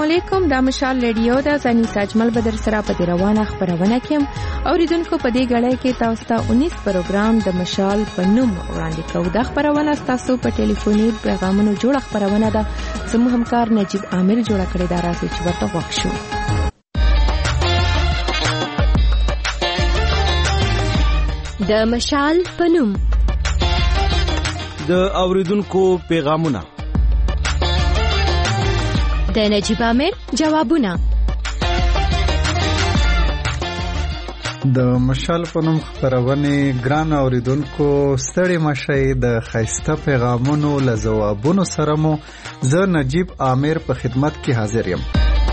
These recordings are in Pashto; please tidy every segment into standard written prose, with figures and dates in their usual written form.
علیکم. دا مشال ریډیو دا ځاني ساجمل بدر سره په روانه خبرونه کوم. اوریدونکو په دې غړې کې تاسو ته 19 پروګرام د مشال په نوم وړاندې کوو. دا خبرونه تاسو په ټلیفوني پیغامونو جوړ خبرونه ده زموږ همکار نجیب عامر جوړ کړی دا راځي چې ورته وښیو. د مشال په نوم د اوریدونکو پیغامونه، د نجیب عامر جوابونه. د مشال په نوم خبرونه ګران اوریدونکو ستړي مشي د خیسته پیغامونو له جوابونو سره مو زه نجیب عامر په خدمت کې حاضر یم.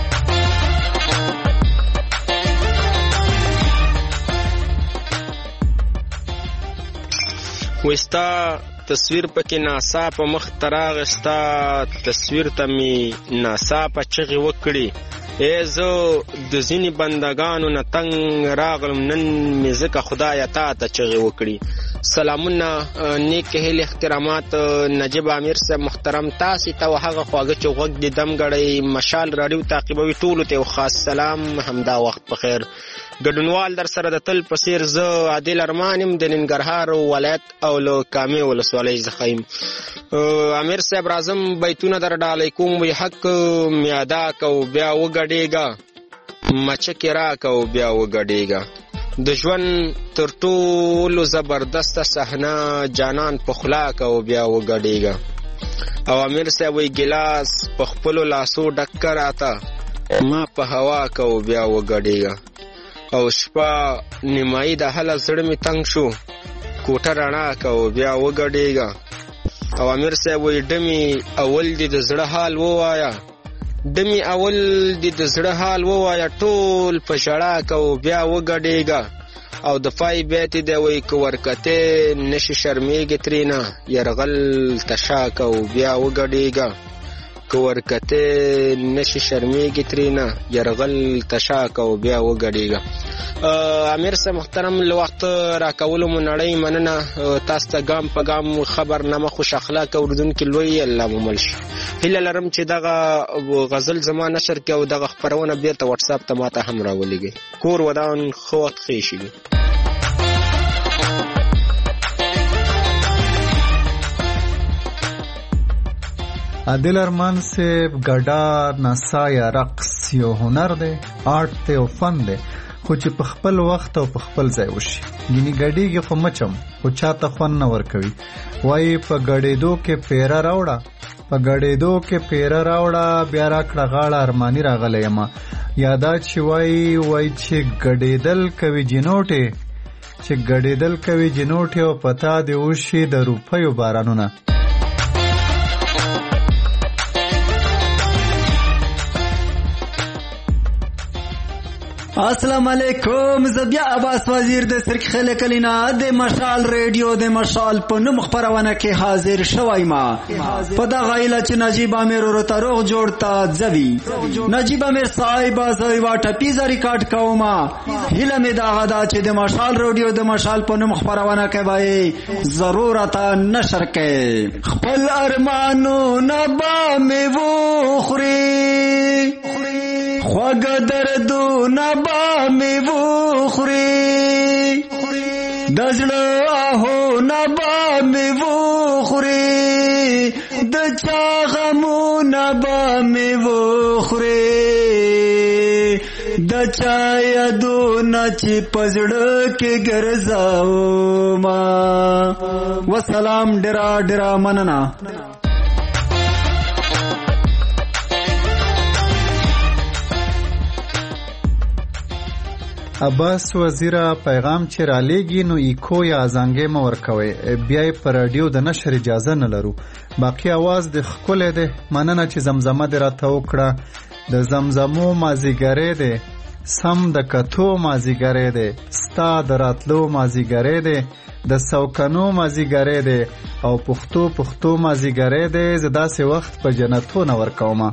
وستا تصویر پکې ناسا په مخ تراغستا تصویر ته می ناسا په چغې وکړي زه د ځینې بندگانو نه تنگ راغلم نن مې ځکه خدایه تا ته چغې وکړي. سلامونه، نیک هیلې، احترامات نجیب عامر صاحب محترم، تاسې ته هغه خواږه چې غوږ دې دم ګړی مشال راډیو تعقیبوي ټولو ته یو خاص سلام، همدا وخت په خیر. ګډونوال در سره د تل په څیر زه عادل ارمان یم د ننګرهار ولایت او له کامې ولسوالۍ څخه یم. امیر صاحب راځم بیتونه در ډالۍ کوم، وی حق مې ادا کو بیا وګډېږه، مچکې راکو بیا وګډېږه. د ژوند تر ټولو زبردسته صحنه جانان په خلا کو بیا وګډېږه. او امیر صاحب وی ګلاس په خپلو لاسو ډک راته ما په هوا کو بیا وګډېږه. او شپه نیمایي د حله زړه می تنگ شو کوټه رڼا کو بیا وګډېږه. او امیر صاحب وی ډمي اول دې د زړه حال ووایا، ډمي اول دې د زړه حال ووایا، ټول په ژړا کو بیا وګډېږه. او د فای بیت دی وی کو ورکته نشي شرمېږي ترینا يرغل تشا کو بیا وګډېږه. ورکته نشي شرمېږي ترینا يرغل تشا کو بیا وګډېږه. امیر صاحب محترم له وخت راکولو مو نړۍ مننه. تاسو ته ګام په ګام خبرنامه خوش اخلاق اوریدونکي لوی الله مو مل شي. هیله لرم چې دغه غزل زما نشر کې او دغه خبرونه بیرته واتس اپ ته ماته هم راولېږي. کور ودان خو وخت ښه شي. عادل ارمان صاحب ګډا نڅا یا رقص یو هنر دی، آرت دی او فن دی، خو چې په خپل وخت او په خپل ځای وشي. ګینې ګډېږي خو مچم خو چاته خوند نه ورکوي. وایي په ګډېدو کې پیره راوړه، په ګډېدو کې پیره راوړه، بیا راکړه غاړه ارماني راغلی یمه. یادا چې وایي چې ګډېدل کوي جنوټې، چې ګډېدل کوي جنوټې او پتا دې وشي د روپیو بارانونه. السلام علیکم، زبیا عباس وزیر د سرک خلک کلینا د مشال ریډیو د مشال په نوم خبرونه کې حاضر شوای. ما په دا غایله چې نجیب عامر ورته روغ جوړتا ځوي. نجیب عامر صاحب زوی واټه پیزا ریکارډ کوما. هله مې دا غدا چې د مشال ریډیو د مشال په نوم خبرونه کوي ضرورت نشر کې. خپل ارمانو نبا مې وو خوري، خواږه دردو نبا می وو خوري، د زړه آهو نبا می وو خوري، د چا غمو نبا می وو خوري، د چا یادونه چې پزړه کې ګرځاو ما. وسلام، ډیرا ډیرا مننه. عباس وزیره پیغام چې را لېږي نو ایکو یا ازانګې مه ورکوئ، بیا یې په راډیو د نشر اجازه نه لرو. باقي اواز د ښکلی دی. مننه چې زمزمه دې راته وکړه. د زمزمو مازیګری دی، سم د کتو مازیګری دی، ستا د راتلو مازیګری دی، د سوکنو مازیګری دی او پښتو مازیګری دی. زه داسې وخت په جنتو نه ورکومه.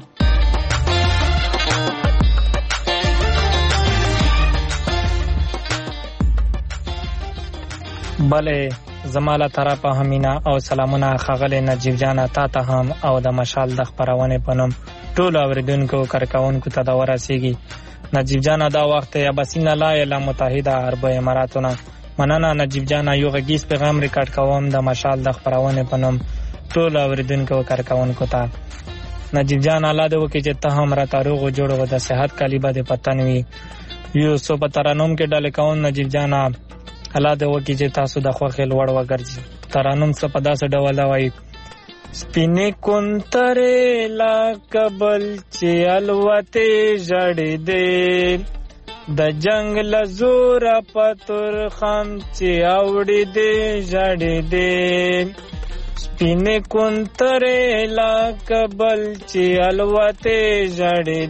بله زماله طرفه همینا او سلامونه خغل نجیب جان تا ته هم او د مشال د خبرونه په نوم ټول اوریدونکو کارکونکو ته دا ورسیږي. نجیب جان دا وخت اباسین لا اله متحده عرب اماراتونه. مننه نجیب جان. یو غږیز پیغام ریکارډ کوم د مشال د خبرونه په نوم ټول اوریدونکو کارکونکو ته. نجیب جان الله دې وکړي چې ته هم را تاروغ جوړ و د صحت کالیبه د پتن وي. یو سو په ترانوم کې ډالې کوم نجیب جان الله دې وکړي چې تاسو د خوښ لوړ وګرځي. ترانوم څه په داسې ډول دا وایي: سپینې کونترې لا کبل چې الوتې ژړې دې د جنگ لزور پتور خم چې اوړې دې ژړې دې. سپینې کونترې لا کبل چې الوتې ژړې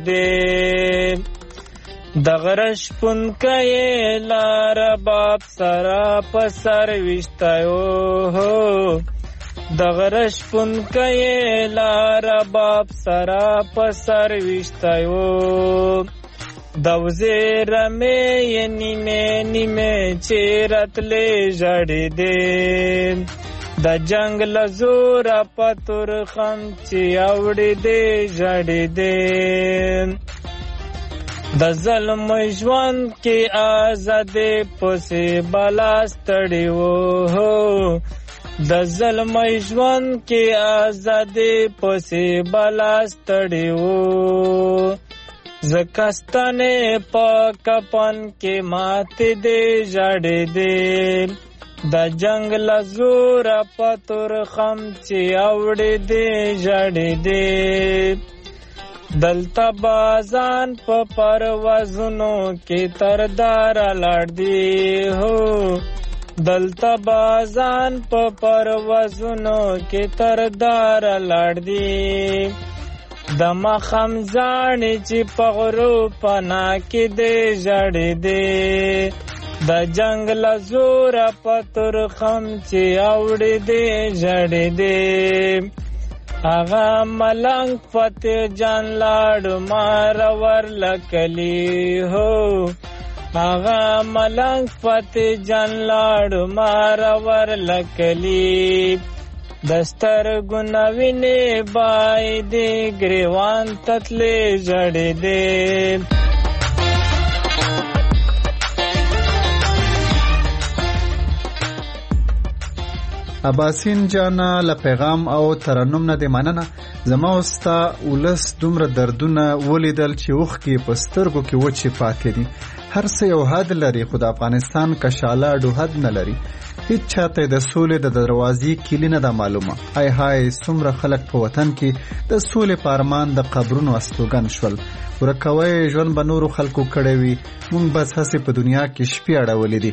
دې د غرش پونکې لا رباب سرا په سر وشتایو د غرش پونکې لا رباب سرا په سر وشتایو د وزیر مې نیمه نیمه چې راتلې ژړې دې د جنگ لزور پتور خم چې اوړې دې ژړې دې د ظلم ژوند کې آزادې پسې بلا ستړې وو د ظلم ژوند کې آزادې پسې بلا ستړې وو زکستانې په کپن کې ماتې دې ژړې دې د جنگ لزور پتور خم چې اوړې دې ژړې دې دلته بازان په پروازونو کې تردار لاړ دی هو دلته بازان په پروازونو کې تردار لاړ دی د مخم ځانې چې په غرو پنا کې دې ژړې دې د جنگ لزور پتور خم چې اوړې دې ژړې دې آغا ملنگ فتح جان لاړ مارور لکلی هو آغا ملنگ فتح جان لاړ مارور لکلی دستر گناوینه بای دی گریوان تتلی جڑی دی اباسین جانا له پیغام او ترنم نه دی مننه. زما وستا ولس دومره دردونه ولیدل چې اوخ کې پسترګو کې وچې پاتې دي. هر څه یو حد لري خو د افغانستان کشاله ډو حد نه لري. هیڅ چاته د سولې د دروازې کلی نه ده معلومه. های های څومره خلک په وطن کې د سولې په ارمان د قبرونو استوګن شول. ورکوی ژوند به نورو خلکو کړی وي. مونږ بس هسې په دنیا کې شپې اړولې دي.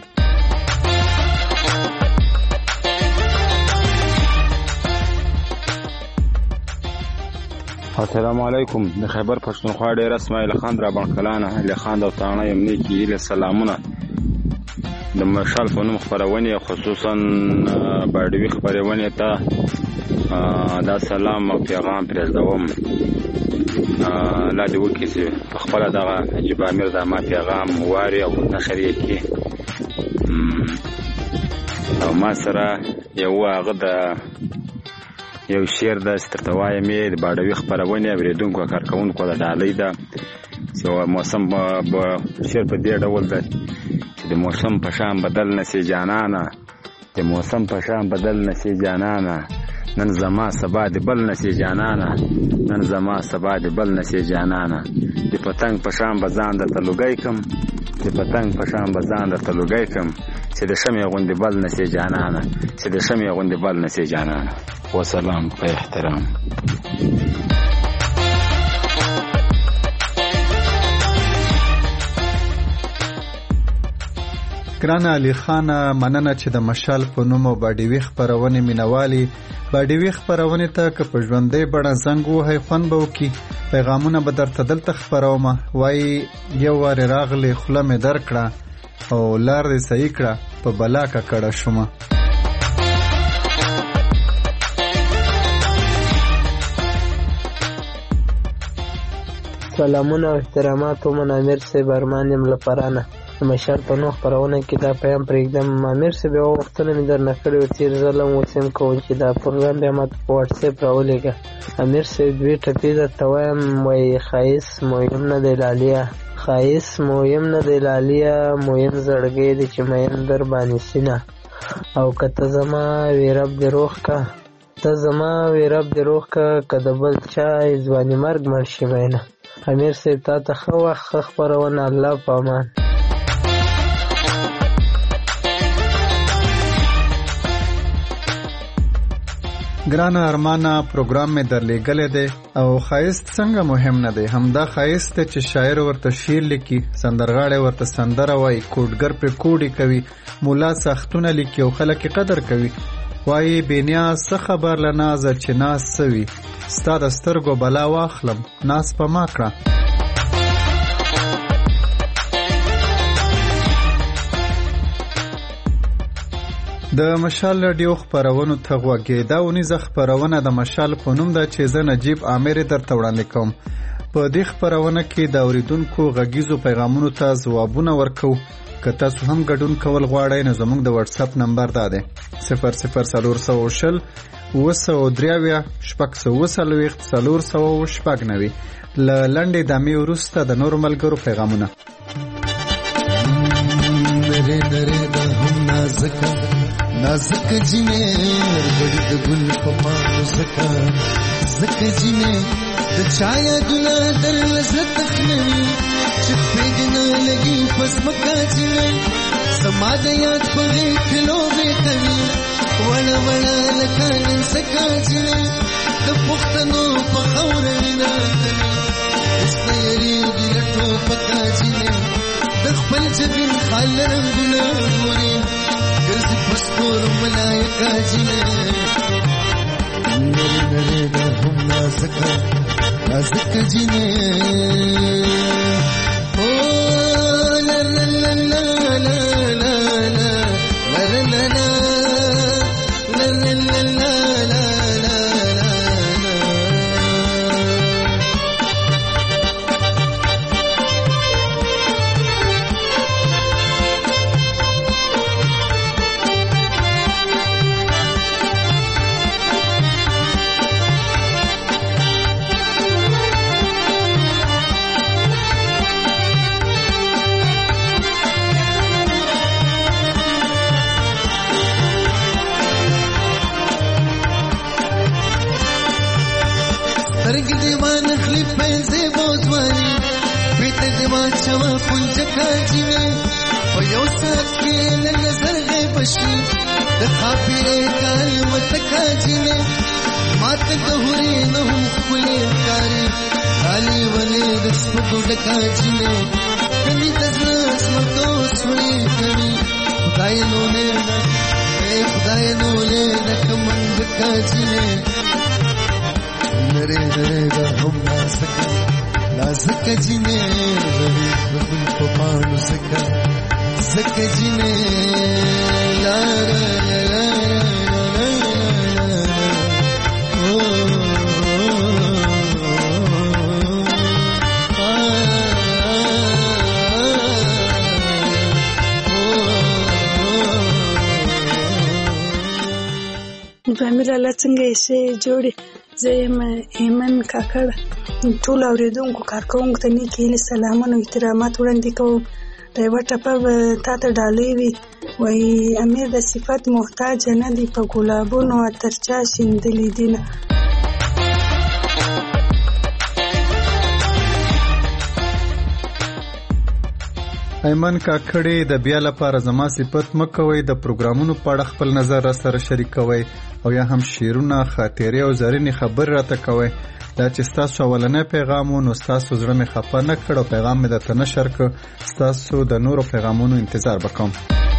السلام علیکم. د خیبر پښتونخوا ډیر اسماعیل خان را بانکلانه علی خان د تانه یم نیکی له سلامونه د مشال په نوم خبرونه خصوصا باډوي خبرونه ته دا سلام او پیغام پرېږدوم. لا دې وکړي چې په خپل دغه نجیب امیر د ما پیغام واري او نشر یې کړي او ما سره یو هغه د یو شعر د سترتوای مې د باډوي خبرونه اوریدونکو کارکونکو د ډالۍ ده چې موسم به شعر په دې ډول ده چې د موسم په شان بدل نشي جانانه د موسم په شان بدل نشي جانانه نن زما سبا د بل نشي جانانه نن زما سبا د بل نشي جانانه د پتنګ په شان بزان د تلوګای کم د پتنګ په شان بزان د تلوګای کم چې د شمع غوندې بل نشي جانانه چې د شمع غوندې بل نشي جانانه. وسلام په احترام. ګران علي خان مننه چې د مشال په نوم باډوي خبرونه مینوالي باډوي خبرونه ته که په ژوندۍ بڼه زنګ وهي خوند به وکړي. پیغامونه به درته دلته خبرومه. وایي یو وارې راغلی خوله مې درکړه او لار دې صحیح کړه په بلا ککړه شومه. سلامونه او احترامات من امیر صاحب ارمان یم لپرانه. مشال په نو خپرونه کې دا پیغام پرېږدم. امیر صاحب یو وختونه مې درنه کړي و تېر ځل هم اوس هم کوم چې دا پروګرام بیا ماته په واټساپ راولېږه. امیر صاحب دوې ټپې درته وایم، وایي ښایست مهم نه دی لالیه، ښایست مهم نه دی لالیه، مهم زړګی دی چې مین در باندې سینه، او که ته زما وی رب دې روغ کا، ته زما وی رب دې روغ کا، که د بل چا ځواني مرګ مړ شي مینه. امیر صاحب تا ته ښه وخت ښه خپرونه، الله په امان. ګرانه ارمانه پروګرام مې درلېږلی دی او ښایست څنګه مهم نه دی، همدا ښایست دی چې شاعر ورته شعر لیکي، سندرغاړی ورته سندره وایي، کوډګر پرې کوډې کوي، مولا ساختونه لیکي او خلک یې قدر کوي. وایي بېنیاز څه خبر له نازه چې ناز څه وي، ستا د سترګو بلا واخلم ناز په ما کړه. د مشال رادیو خپرونو ته غوږی. دا اونیزه خپرونه د مشال په نوم ده چې زه نجیب عامر درته وړاندې کوم. په دې خپرونه کې د اوریدونکو غږیزو پیغامونو ته ځوابونه ورکو. که تاسو هم ګډون کول غواړئ نو زموږ د واتس اپ نمبر دا دی 00420 903 499. له لنډې دمې وروسته د نورو ملګرو پیغامونه. نازک جنې ورګړي د ګل په پاڼو زکه زکه جنې د چا یادونه در لذت خلوي چې پیګنه لګي پس مکه جنې زما د یاد په کلو به کوي وړه وړه لکه نن زکه جنې د پښتنو په خوره وینا کوي استيري ګلټو پکا جنې د خپل جبین خال رنگونه ګوري ګرځي پستور ملائکه جنې نری نری د هم نازکه نازکه جنې او لا لا لا لا لا لا لا لا لا لا شوا پنجکا جنې په یو ساعت کې لږ زرغې بشي د خاپیرې کال متکا جنې ماته د هورې نه هم ښکلې ښکاري خالي ولې د سپکو ډکا جنې کلي د زړه سمرتو سوړې کوي خدای نولې نه خدای نولې نه کمنډکا جنې نری نری د هم نازکه نازکه جنې روي بل په پاڼو زکه زکه جنې لا لا لا امیر الله څنګه یې جوړې زه یم ایمن کاکړ ټول اوریدونکو کارکوونکو ته نیک هیلې سلامونه او احترامات وړاندې کوم. د یوه ټپه به تا ته ډالۍ وي وایي امیر د صفت محتاج نه دی په ګلابونو عطر چا شیندلي دینه. ایمن کاکړې د بیا لپاره زما صفت مکوئ، د پروګرامونو په اړه خپل نظر را سره شریکوئ او یا هم شعرونه، خاطرې او زرینې خبرې راته کوئ. دا چې ستاسو اولنی پیغام و نو ستاسو زړه مې خفه نه کړ او پیغام مې درته نشر کړ. ستاسو د نورو پیغامونو انتظار وکوم.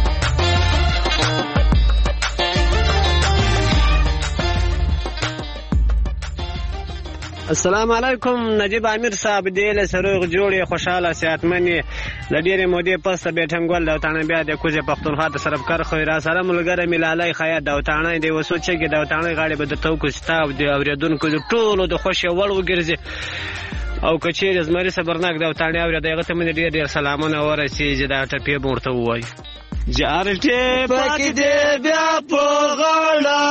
السلام علیکم نجیب عامر صاحب دې له سروغ جوړې خوشاله صحتمنې د ډېرې مودې پس بیټنګول دوتانه بیا د کوزې پښتونخوا د صرفکار خو را سره ملګری ملالای خیا دوتانه دی وسو چې دوتانه غاړي به د توکو ستا او د اوریدونکو ټولو د خوشي وړ وګرځي او که چیرې زمري صبرناک د وطاني اورې دغه ته مې ډېر ډېر سلامونه ورسېږي دا ټپې به ورته ووایي جار ټپک دې بیا په غاړه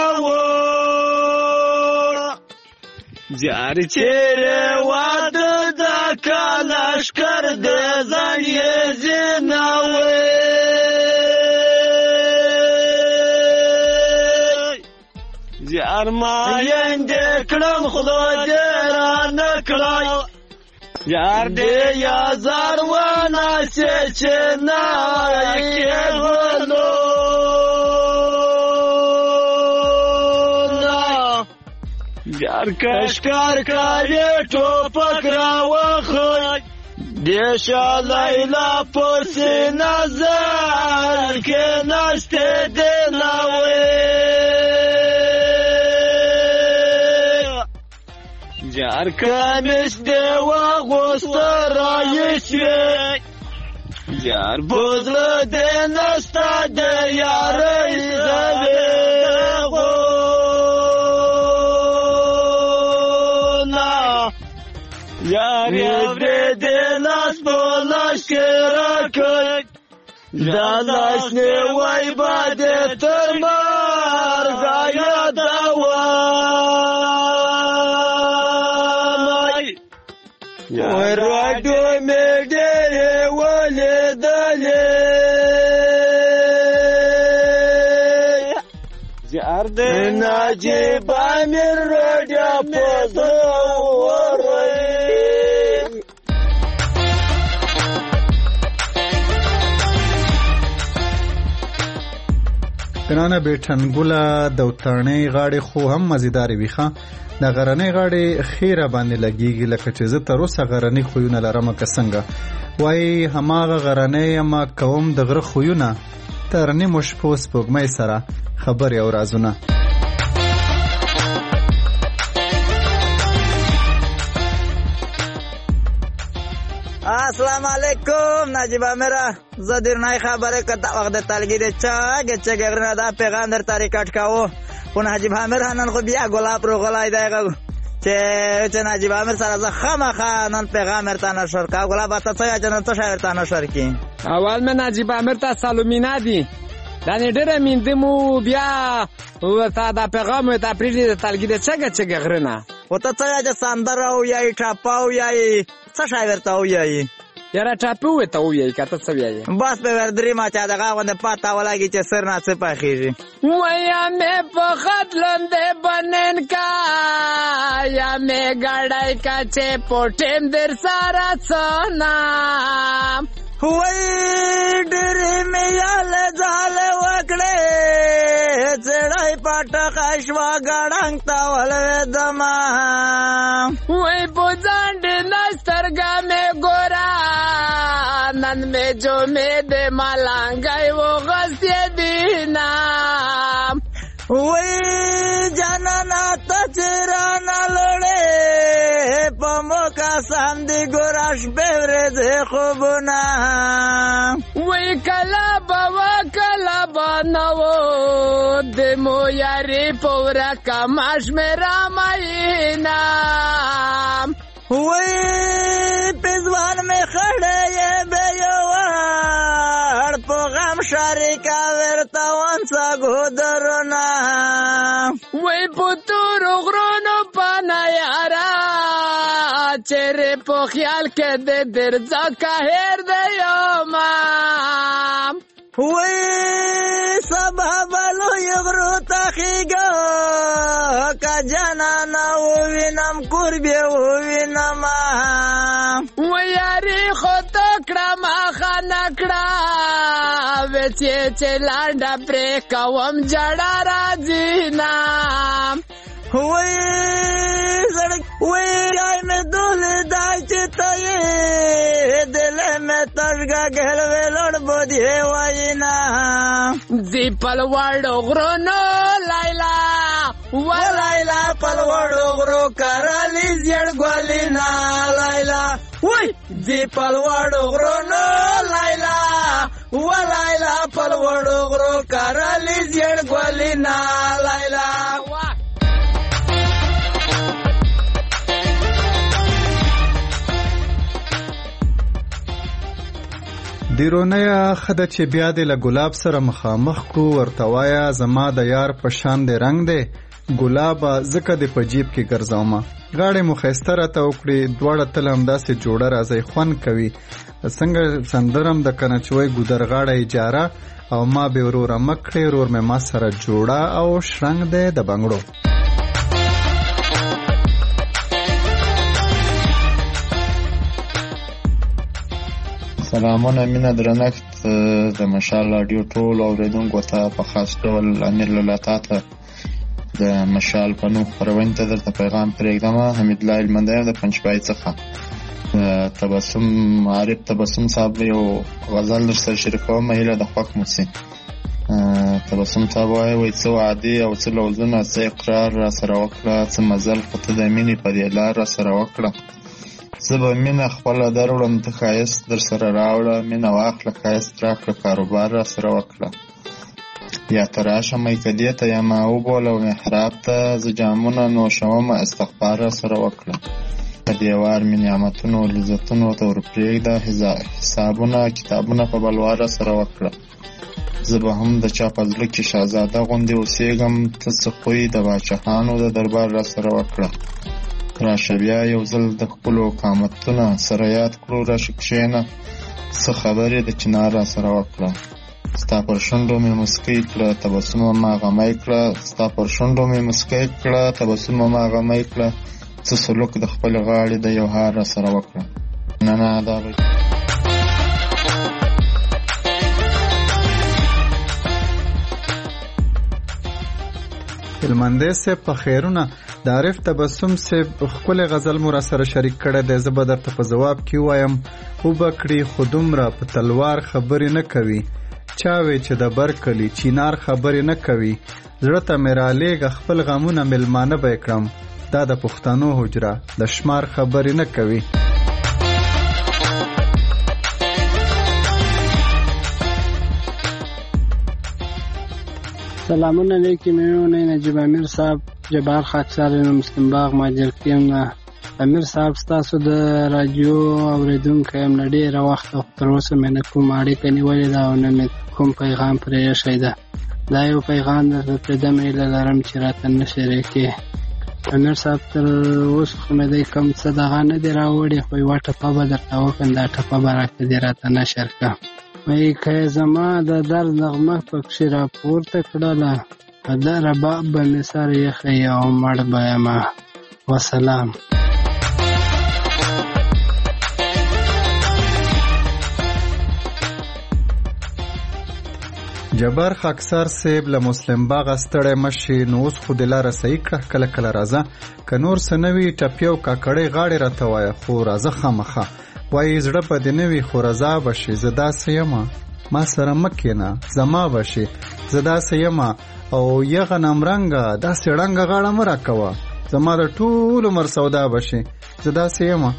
راوړ جار چیرې واده د کلشکر دې ځان یې زیناوي جار مایندې کړم خدای دې رانه کړی یار دې یا زاروانه چې نه کېږلو یار کشکار کړی ټوپک راوخی دې شالیلا پسې نظر کې نشته دې ناوې جار کمیس دې واغوسته رایشوې جار بوزله دې نسته د یارۍ زبېغونه یار یې برېدې لاس په لاس کې راکړ دا لاس نیوی به دې تر مرګه یادوم راډیو مې ډېرې ولیدلې جار د نجیب امیر راډیو په زورئ کنانه بیټنګوله د وطانۍ غاړې خو هم مزیدارې وي ښه د غرنۍ غاړې خیره باندې لګېږي لکه چې زه تر اوسه غرني خویونه لرمه که څنګه وایي هماغه غرنۍ یمه کوم د غره خویونه تر نیمو شپو سپوږمۍ سره خبرې او رازونه السلام علیکم نجیب امیره زه درنای خبره که تا وقت تلگیر چه غرنه دا پیغام در تا ریکارد کاو خو نجیب امیر نن خو بیا گلاب رو غلای دیگه چې نجیب امیر سره زه خامخا نن پیغام ورته نشر کا گلاب ته څه جن ته شاعر ته نشر کی اول مې نجیب امیر ته سلامونه دي دا نه ډېر میندمو بیا ورته دا پیغام ته پریږدي تلګي چه غرنه او ته څه سندره او یا ټاپاو یا څه شاعر ته او یا یاره ټاپو ته وایي کته څه وایي بس په وردري ما چا دغه غونډه پاته ولګي چې سر نه څه پخېږي ویا مې په خطلند بنن کا یا مې ګړای کا چې پټم در سارا څنا وای ډېرې مې یال ځال وکړې چړای پټه خښوا ګړنګ تا ولې دما وای په ځاند نسترګا مې ګورا نن مې جو مې د ملنګای و غسې دینا وای جانانا ته چرانه لړې پمو کا سم دی ګوراش بهره زه خوبونه وای کلا نو د مو یاري پورا کماش میرا ماینا وای پزوان می خړې به یو په غم شریکا ورته وانسا ګودرنا وای پتور غرونو پانا یارا چیرې په خیال کې د درځه قهر دی ما وای سبب لو یغرو تخیګه کا جانا وینم قربي وینم وای یاري خو تکړه ما خنکړه وچې چې لاندې پرې کوم جړا راځي نا وای سړک وای مې دل دای چې ته دل مې ترګه ګل ویلړ بودي واینا زی پلوړو غرونو لایلا ولایلا پلوړو غرو کرالی زیړ ګولینا لایلا وای زی پلوړو غرونو لایلا ولایلا پلوړو غرو کرالی زیړ ګولینا لایلا دیرونه خده چې بیا دې له ګلاب سره مخامخ کو ورته وایا زما د یار په شان دې رنگ دی ګلابه ځکه دې په جیب کې ګرځومه غاړې مو ښایسته راته وکړې دواړه تل همداسې جوړه راځئ خوند کوي څنګه سندرم د کنه چې وایي ګودر غاړه اجاره او ما به وروره مه کړې ورور مې ما سره جوړه او شرنګ دی د بنګړو. سلامونه مینه درنښت د مشال راډیو ټولو اورېدونکو ته په خاص ډول امیر للاتا ته د مشال په نوم خپرونې ته درته پیغام پرېږدم. حمیدالله هلمندی د پنجپای څخه تبسم عارف تبسم صاحب یو غزل در سره شریکوم هیله د خوښ مو سي. تبسم صاحب وایي څه وعدې او څه لوظونه څه اقرار را سره وکړه څه مزل خو ته د مینې په دې لار را سره وکړه زه به مینه خپله دروړم ته ښایست در سره راوړه مینه واخله ښایست راکړه کاروبار را سره وکړه یا ته راشه میکدې ته یا ما وبوله محراب ته زه جامونه نوشومه استغفار را سره وکړه په دیوار مې نعمتونو لذتونو ته ورپرېږده حسابونه کتابونه په بلوار را سره وکړه زه به هم د چا په زړه کې شهزاده غوندې اوسېږم ته څه خوی د باچهانو د دربار را سره وکړه راشه بیا یو ځل د خپلو قامتونه سره یاد کړو راشه کښېنه څه خبرې د چنار را سره وکړه ستا پر شونډو مې مسکی کړه تبسم ما غمی کړه ستا پر شونډو مې مسکی کړه تبسم ما غمی کړه څه سلوک د خپل غاړې د یو هار را سره وکړه نه دا به هلمندی صاحب په خیرونه د عارف تبسم صاحب ښکلی غزل مو را سره شریک کړی دی زه به درته په ځواب کې ووایم وبه کړي خو دومره په تلوار خبرې نه کوي چا وی چې د بر کلي چینار خبرې نه کوي زړه ته مې رالیږه خپل غمونه میلمانه به یې کړم دا د پښتنو حجره د شمار خبرې نه کوي. سلامونه لیکي میونه نجیب امیر صاحب جبار خاکسار مسلم باغ ماجر کیم امیر صاحب ستاسو د رادیو اوریدونکو یم له ډېره وخته تر اوسه مې نه کوم اړیکه نیولې ده او نه مې کوم پیغام پرې ایښی ده دا یو پیغام درته پرېږدم هیله لرم چې راته نه شریکې امیر صاحب تر اوسه خو مې دی کوم څه دغه نه دی راوړی خو یوه ټپه به درته وکړم دا ټپه به راته دې راته نشر کړه وایي که زما د درد نغمه پکښې راپورته کړله په ده رباب به مې سر ایښی او مړ به یمه وسلام. جبار خاکسار صاحب له مسلم باغه ستړی مشي نو اوس خو دې لاره صحیح کړه کله کله راځه که نور څه نه وي ټپي او کاکړۍ غاړې راته وایه خو راځه خامخه وایي زړه به دې نه وي خو رضا به شي زه داسې یمه ما سره مه کښېنه زما به شي زه داسې یمه او یغه نمرنګه داسې ړنګه غاړه مه راکوه زما د ټول عمر سودا به شي زه داسې یمه.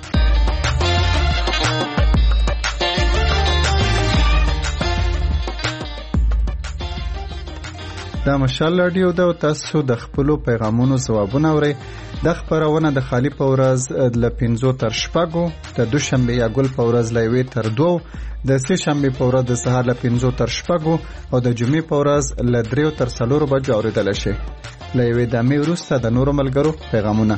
دا مشال راډیو ده او تاسو د خپلو پیغامونو ځوابونه اورئ. دا خپرونه د خالی په ورځ له 5 تر 6 د دوشنبه یا ګل په ورځ له 1 تر 2 د سه شنبه په ورځ د سهار له 5 تر 6 او د جمعې په ورځ له 3 تر 4 بجو اوریدل شي. له یوې دمې وروسته د نورو ملګرو پیغامونه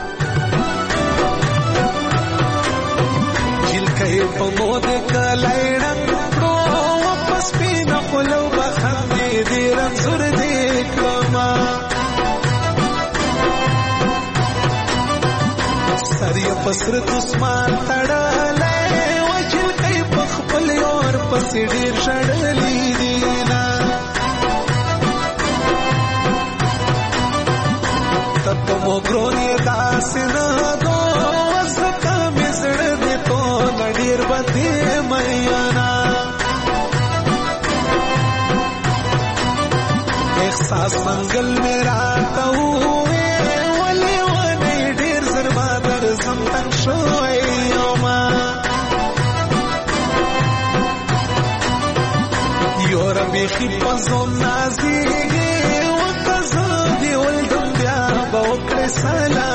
پسر تسمان تړلې وجل کای پخپل اور پس ډیر شړلې دینا تب مو ګرونی داس نه دو وسکه مزړ دې تو ډیر بده میانا احساس منګل میرا تو شوی یوما یور بیخی پزم نازیگی وقتزا دی ولدم بیا باوکر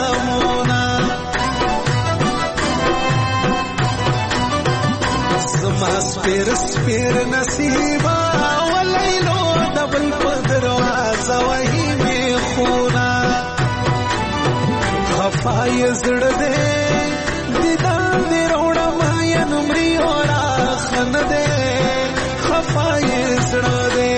سلامونا زما سپیر سپیر نصیبا ولیلو دبل پدرواز وحی می خونا خفای زړه دې دیدار دې روړه ما یا نمرې اورا خن دې خفای زړه دې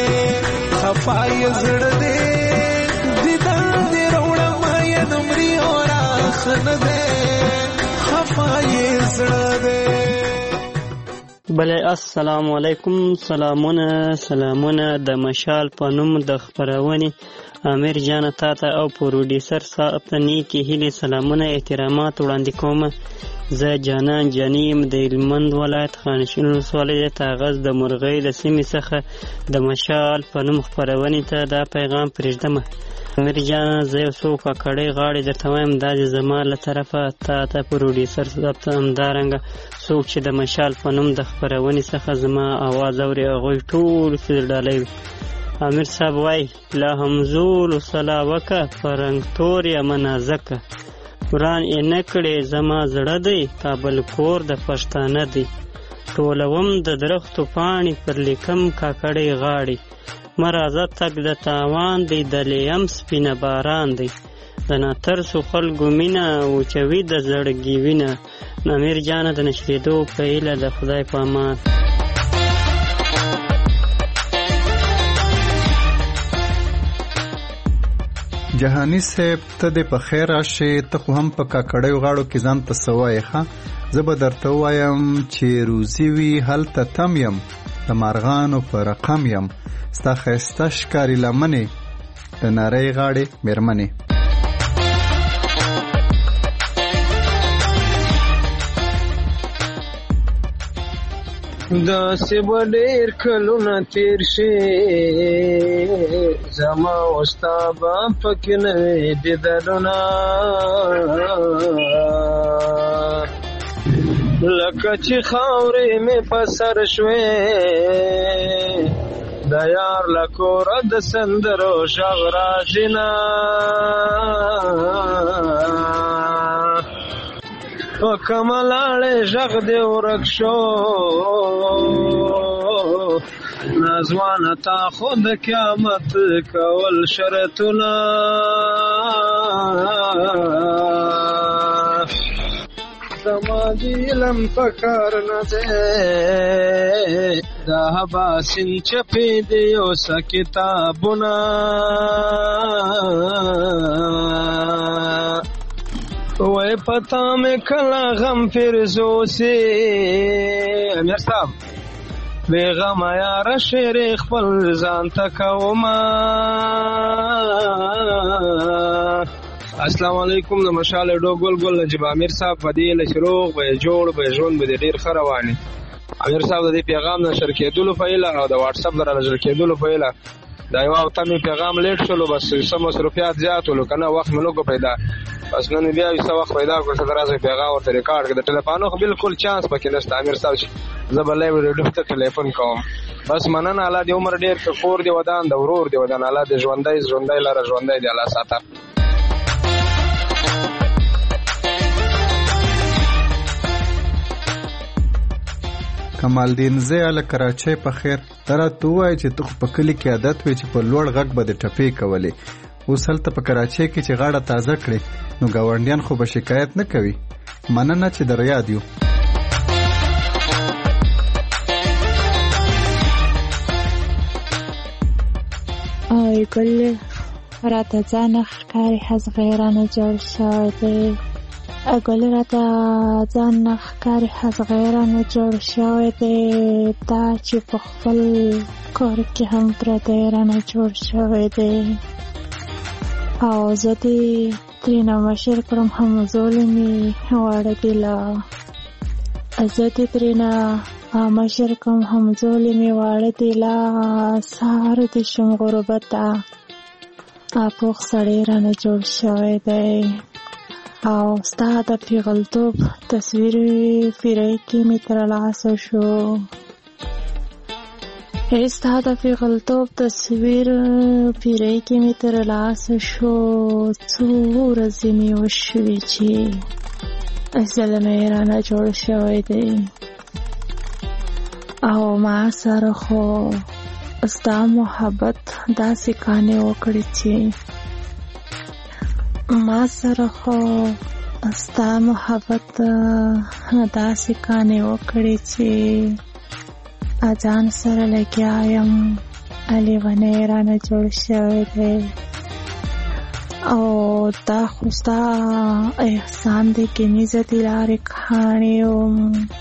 دیدار دې روړه ما یا نمرې اورا خن دې خفای زړه دې. بله السلام علیکم. سلامونه د مشال په نوم د خپرونې امیر جان تاته او پروډیوسر صاحب ته نیکی هیلې سلامونه احترامات وړاندې کوم. زه جانان جانیم د هلمند ولایت خانشین ولسوالۍ د تاغز د مرغۍ د سیمې څخه د مشال په نوم خپرونې ته دا پیغام پرېږدمه. امیر جان زه یو څو کاکړۍ غاړې درته وایم دا د زما له طرفه تاته پروډیوسر صاحب ته همدارنګه څوک چې د مشال په نوم د خپرونې څخه زما اواز اوري هغوی ټولو کې ډالۍ وي. امیر صاحب وای لا همزول صلا وکه فرنګ تور یا منازکه وران یې نه کړې زما زړه دی کابل کور د پښتانه دی ټولوم د درختو پاڼې پر لیکم کاکړۍ غاړې مرازه تک د تاوان دی د لیم سپینه باران دی د ناترسو خلکو مینه وچوي د زړګي وینه. امیر جانه د نشریدو په هیله د خدای په امان. جهانی صاحب ته دې په خیر راشې. ته خو هم په کاکړیو غاړو کې ځان ته څه وایې ښه. زه به درته ووایم چې روزي وي هلته تم یم د مارغانو په رقم یم ستا ښایسته ښکاري لمنې د نرۍ غاړې مېرمنې. داسې به ډېر کلونه تېر شي زما او ستا به پکې نه وي دیدنونه لکه چې خاورې مې په سر شوې د یار له کوره د سندرو غږ راشي نه په کومه لاړې غږ دې ورک شو نازوانه تا خو د قیامت کول شرطونه زما دی علم پکار نه دی دا حباسین چپې دی اوسه کتابونه وای پتا میں کلا غم فرزوسی. امیر صاحب بے غم یار شیر خپل ځان تکوما. السلام علیکم د مشال ډو ګل ګل نجیب امیر صاحب فدیل شروع به جوړ به ژوند به ډیر خروانی. امیر صاحب د پیغام نشر کېدلو په اله او د واتس اپ در نشر کېدلو په اله دا یو تمه پیغام لیټ شولو بس سم مصروفیات زیاتولو کنه وخت ملو کو پیدا بس نن بیا یې څه وخت پیدا کړ چې درازه پیغام ورته ریکارډ کړ د ټلیفون خو بالکل چانس پکې نشته. امیر صاحب زبلې ویډیو ته ټلیفون کوم بس مننه الله دې عمر ډیر کور دی ودان د ورور دی ودان الله دې ژوندۍ لاره ژوندۍ دی الله ساته. کمال دین زه له کراچۍ په خیر راته ووایه چې ته خو په کلي کې عادت وې چې په لوړ غږ به د ټپې کولې اوس هلته په کراچۍ کې چې غاړه تازه کړې نو ګاونډیان خو به شکایت نه کوي. مننه چې در یاد یو. آی ګل راته ځان ښکاري حزغیرانه جوړ شوی دی ګل راته ځان ښکاري حزغیرانه جوړ شوی دی دا چې په خپل کور کې هم پردی رانه جوړ شوی دی او زه دې ترېنه مشر کړم همزولې مې واړه دي له زه دې ترېنه مشر کړم همزولې مې واړه دي له سهار دې شم غربته پوخ سړی رانه جوړ شوی دی او ستا د پیغلتوب تصویر پیری کې مې تر لاسه شو ستا د پیغلتوب تصویر پیری کې مې تر لاسه شو څو ورځې مې وشوې چې زلمی رانه جوړ شوی دی او ما سره خو ستا محبت داسې کانې وکړې چې ما سره خو ستا محبت داسې کانې وکړې چې اجان سره لګیا یم لیونی رانه جوړ شوی دی او دا خو ستا احسان دی کني زه دې لارې کاڼې وم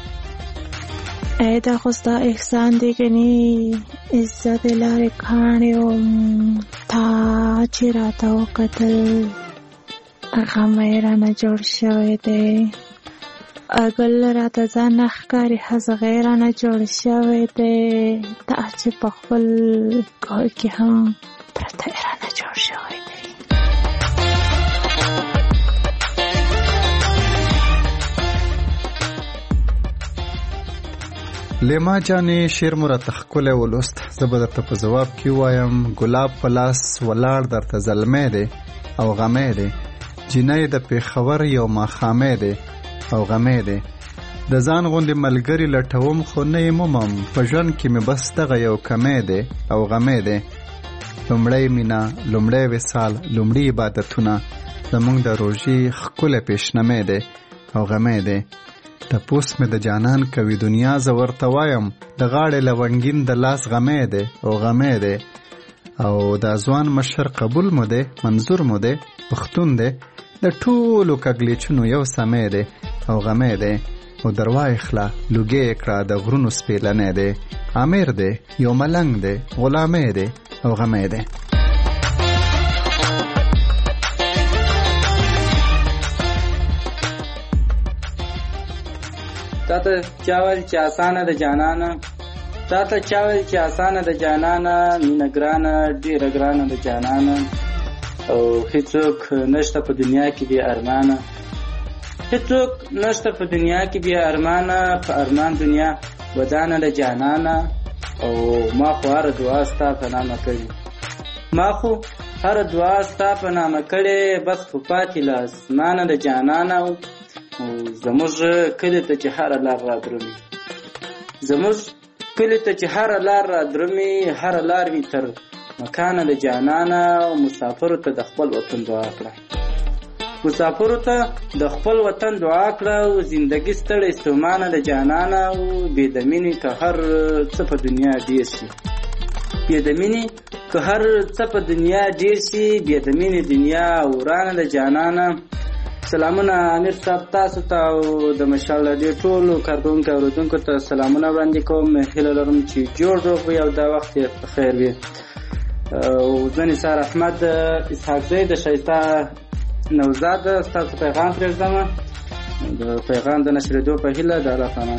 دا خو ستا احسان دی کني زه دې لارې کاڼې وم تا چې راته وکتل غم یې رانه جوړ شوی دی ګل راته ځان نه ښکاري هغې رانه جوړ شوی دی دا چې په خپل کور کې هم پرته یې رانه جوړ شوی دی. لیما جانې شعر مو راته ښکلی ولوست. زه به درته په ځواب کې ووایم ګلاب په لاس ولاړ درته زلمی دی او غمی دی جینۍ د پېښور یو ماښامی دی او غمی دی د ځان غوندې ملګري لټوم خو نه یې مومم په ژوند کې مې بس دغه یو کمی دی او غمی دی لومړی مینه لومړی وصال لومړي عبادتونه زموږ د روژې ښکلی پیشنمی دی او غمی دی تپوس مې د جانان کوي دنیا زه ورته وایم د غاړې لونګین د لاس غمی دی او غمی دی او دا ځوان مشر قبول مو دی منظور مو دی پښتون دی د ټولو کږلېچونو یو سمی دی او غمی دی او دروا اخلا لوګې کړه د غرونو سپېلنی دی امیر دی یو ملنګ دی غلامی دی او غمی دی. تاته چاول چې آسانه د جانانه تاته چاول چې آسانه د جانانه مینه ګرانه ډېره ګرانه د جانانه او هیڅوک نشته په دنیا کې بې ارمانه هیڅوک نشته په دنیا کې بې ارمانه په ارمان دنیا ودانه د جانانه او ما خو هره دعا ستا په نامه کړې ما خو هره دعا ستا په نامه کړې بس خو پاتې له اسمانه د جانانه زموږ کلي ته چې هره لار را درومي زموږ کلي ته چې هره لار را درومي هره لار وي تر مکانه د جانانه او مسافرو ته د خپل وطن دعا کړه مسافرو ته د خپل وطن دعا کړه او زندګي ستړی ستومانه د جانانه او بې د مینې که هر څه په دنیا ډېر شي بې د مینې که هر څه په دنیا ډېر شي بې د مینې دنیا ورانه د جانانه. سلامونه امیر صاحب تاسو ته او د مشال راډیو ټولو کارکوونکو اورېدونکو ته سلامونه وړاندې کوم. هیله لرم چې جوړ روغ وي او دا وخت یې په خیر وي. او زه نثار احمد اسحاق زی د ښایسته نوزاد ستاسو پیغام پرېږدم د پیغام د نشرېدو په هیله د الله تعالی.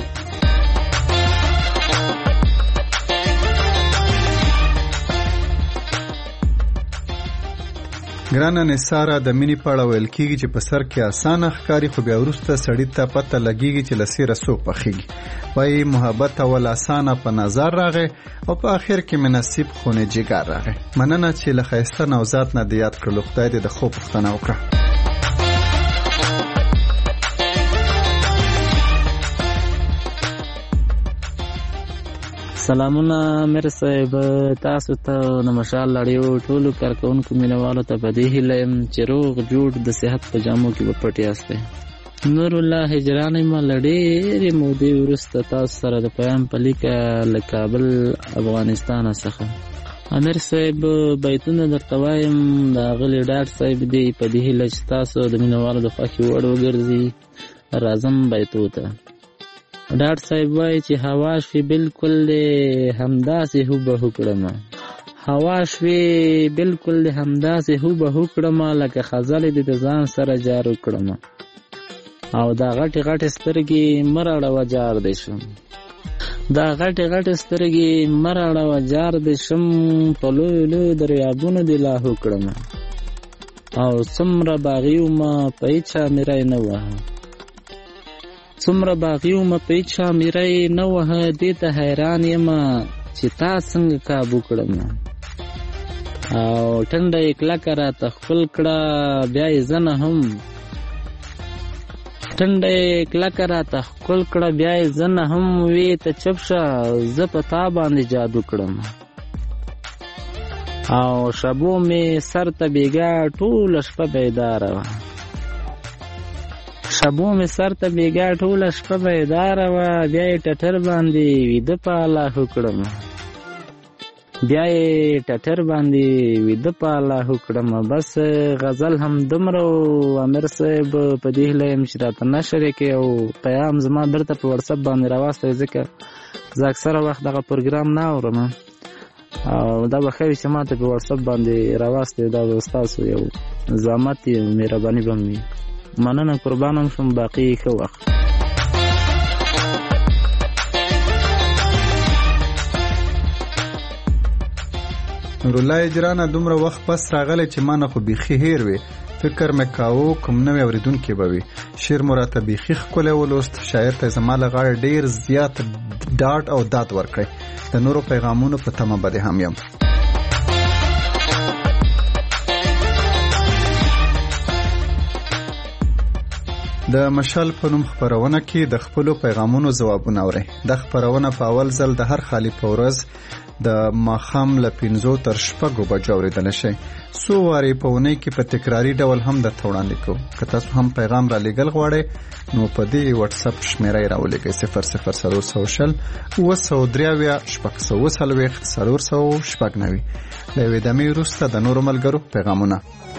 ګرانه نثاره د مینې په اړه ویل کېږي چې په سر کې اسانه ښکاري خو بیا وروسته سړي ته پته لګېږي چې له سیره څوک پخېږي. وایي محبت اول اسانه په نظر راغی او په آخر کې مې نصیب خونې جګر راغی. مننه چې له ښایسته نوزاد نه د یاد کړلو. خدای دې د ښو پوښتنه وکړه. سلامونه امیر صاحب تاسو ته د مشال راډیو ټولو کارکوونکو مینوالو ته په دې هیله یم چې روغ جوړ د صحت په جامو کې به پټ یاستئ. نور الله هجران یم له ډېرې مودې وروسته تاسو سره د پیغام په لیکه له کابل افغانستان څخه. امیر صاحب بیتونه درته وایم د اغلې ډاډ صاحب دی په دې هیله چې تاسو د مینوالو د خوښې وړ وګرځي. راځم بیتو ته. ډاډ صاحب وایي چې هوا شوې بالکل دې همداسې هوبهو کړمه هوا شوې بالکل دې همداسې هوبهو کړمه لکه خزلې دې د ځان سره جارو کړمه او دا غټې غټې سترګې مه راړوه جار دې شم دا غټې غټې سترګې مه راړوه جار دې شم په لویو لویو دریابونو دې لاهو کړمه او څومره باغي ومه په هېچا میری نه وهه څومره باغي ومه په هېچا میری نه وهه دې ته حیران یمه چې تا څنګه کابو کړمه او ټنډه یې کلکه راته ښکل کړه بیا یې زه نه هم ټنډه یې کلکه راته ښکل کړه، بیا یې زه نه هم وې ته چپ شه، زه په تا باندې جادو کړم. او شبو مې سر ته بیګا ټوله شپه بیداره وه، شبو مې سر ته بیګا ټوله شپه بیداره وه، بیا یې ټټر باندې ویده په الله کړم، بیا یې ټټر باندې ویده په الله کړم. بس غزل هم دومره و امیر صاحب، په دې هیله یم چې راته نشر یې کړې او پیغام زما بیرته په وټساپ باندې راواستوئ، ځکه زه اکثره وخت دغه پروګرام نه اورم او دا به ښه وي چې ما ته په وټساپ باندې راواستوئ، دا به ستاسو یو زحمت یې مهرباني به وي. مننه، قربان هم شم، باقي ښه وخت. نورالله اجرانه دومره وخت پس راغلی چې ما نه خو بیخي هیر وي، فکر مې کاوه کوم نوی اورېدونکی به وي. شعر مو راته بیخي ښکلی ولوست، شاعر ته زما له غاړې ډېر زیات ډاډ او داد ورکړی. د نورو پیغامونو په تمه به دې هم یم. د مشال په نوم خپرونه کې د خپلو پیغامونو ځوابونه اورئ. د خپرونه په اول ځل د هر خالی په ورځ د ماښام له 5 تر 6 بجو اورېدلی شئ. څو وارې په اونۍ کې په تکراري ډول هم درته وړاندې کوو. که تاسو هم پیغام را لیږل غواړئ نو په دې وټساپ شمیره یې راولیږئ 00420 943 640 490. له یوې دمې وروسته د نورو ملګرو پیغامونه.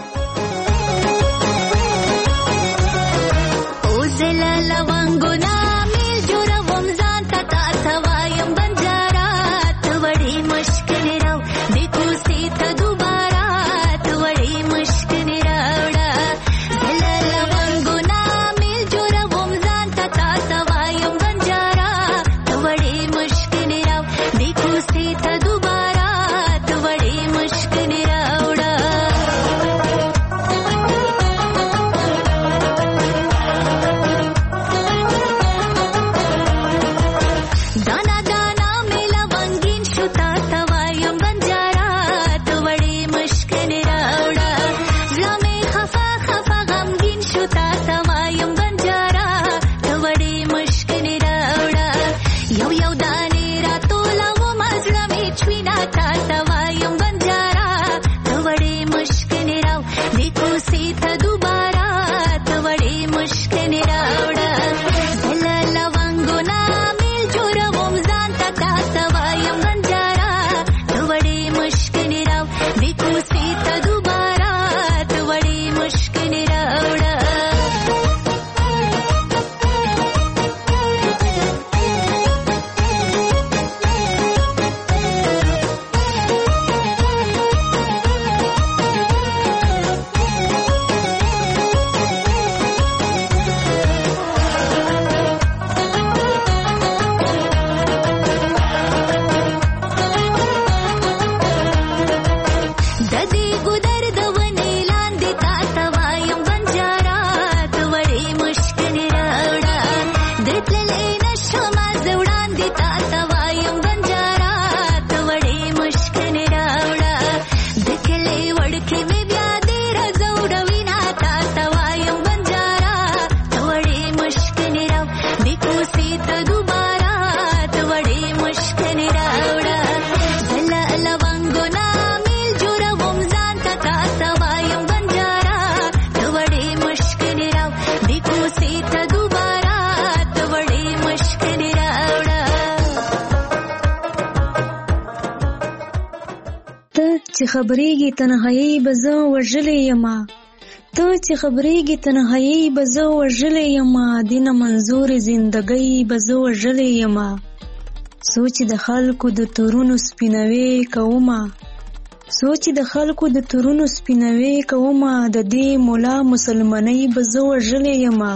چې خبرېږي تنهایی به زه وژلې یمه، ته چې خبرېږي تنهایی به زه وژلې یمه، دینه منظور زندګۍ به زه وژلې یمه. سوچ د خلکو د تورونو سپینوي کومه، سوچ د خلکو د تورونو سپینوي کومه، د دې مولا مسلمانۍ به زه وژلې یمه.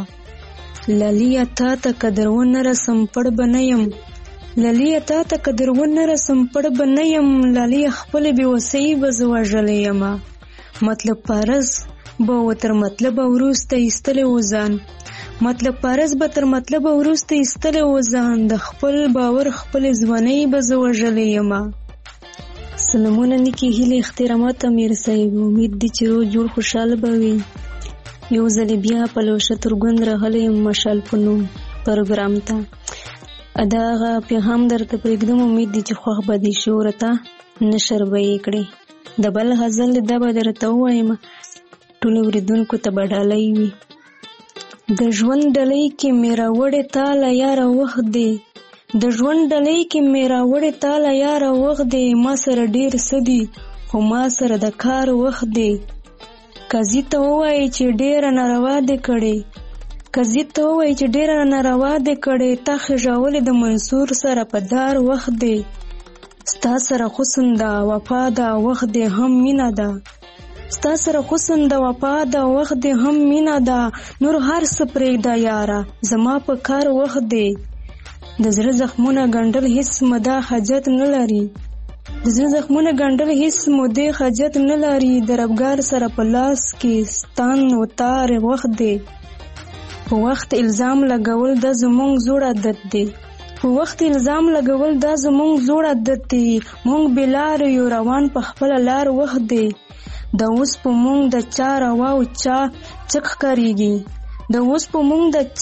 لالیا تا ته قدر ونه رسم پړ بنیم، لالیا تا ته قدر ونه رسم پړ بنیم، لالیا خپل بې وسۍ به زه وژلې یمه. مطلب پارس به تر مطلب وروسته ایستلی وځان، مطلب پارس به تر مطلب وروسته ایستلی وځان، د خپل باور خپل ځوانۍ به زه وژلې یمه. سلامونه نیکې هیلې احترامات امیر صاحب، امید دی چې روغ جوړ خوشحاله به وي. یو ځل بیا په لوشه ترګوند راغلی مشال په نوم پروګرام ته. دا هغه پیغام درته پرېږدم، امید دی چې خوښ به دې شي، ورته نشر به یې کړې. د بل غزل دا به درته ووایم، ټولو اورېدونکو ته به ډالۍ وي. د ژوند ډلۍ کې مې راوړې تاله یاره وخت دی، د ژوند ډلۍ کې مې راوړې تاله یاره وخت دی، ما سره ډېر څه دي خو ما سره د کار وخت دی. قاضي ته ووایي چې ډېره ناروا دې کړې، قاضي ته ووایي چې ډېره ناروا دې کړې، تا خېژولې د منصور سره په دار وخت دی. ستا سره حسن ده وفا ده وخت دی هم مینه ده، ستا سره حسن د وفا د وخت دی هم مینه ده، نور هر څه پرېږده یاره زما په کار وخت دی. د زړه زخمونه ګنډل هیڅ مده حاجت نه لري، د زړه زخمونه ګنډل هیڅ مده حاجت نه لري، د ربګار سره په لاس کې ستان و تار وخت دی. په وخت الزام لګول د زمونږ زوړ عادت دی، په وخت الزام لګول دا زمونږ زوړ عادت دی، مونږ بلار یو روان په خپل لار وخت دی. د اوس په مونږ د چا روا او چا چک ښکارېږي، د اوس په مونږ